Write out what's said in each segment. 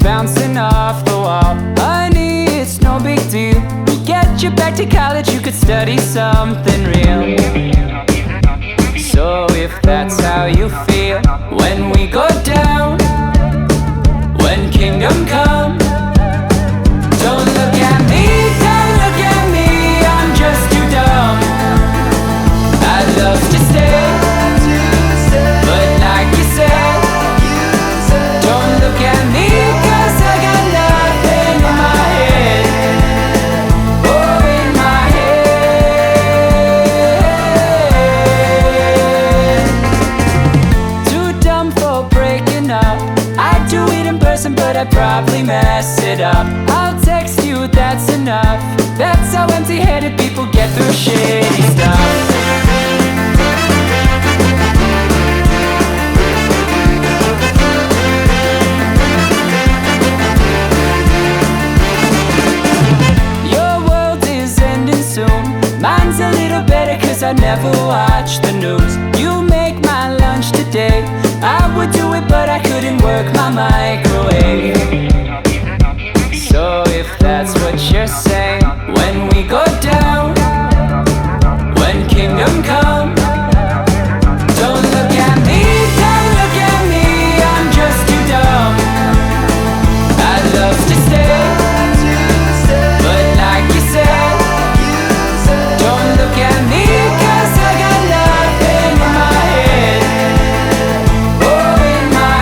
bouncing off the wall. Honey, it's no big deal. We'll get you back to college, you could study something real. So if that's how you feel, when we go down, when kingdom come, don't look at me, don't look at me, I'm just too dumb. I'd love to stay, but like you said, don't look at me, 'cause I got nothing in my head. Oh, in my head. Too dumb for breaking up. I'd do it in person, but I'd probably mess it up. I'll text you, that's enough. That's how empty-headed people get through shitty stuff. Your world is ending soon. Mine's a little better 'cause I never watch the news. You make my lunch today. I would do it, but I couldn't work my microwave. So if that's what you're saying, when we go down, when kingdom come, don't look at me, don't look at me, I'm just too dumb. I'd love to stay, but like you said, don't look at me, 'cause I got nothing in my head. Oh, in my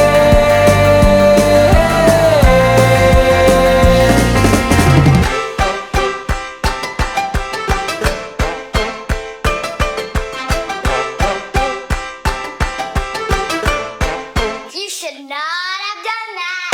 You should not have done that.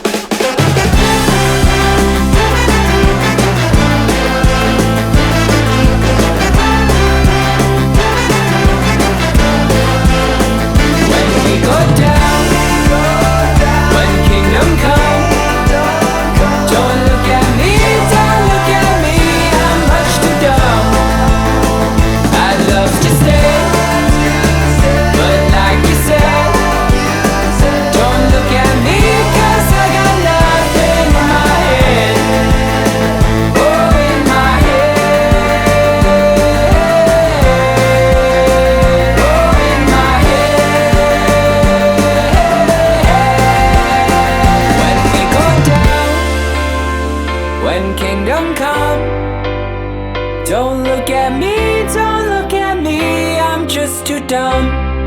When we go down, when kingdom come, don't look at me, don't look at me, I'm much too dumb. I'd love to stay, but like you said, don't look at me, 'cause I got nothing in my head. Oh, in my head. Oh, in my head. When we go down, when kingdom come, don't look at me, don't look at me, I'm just too dumb.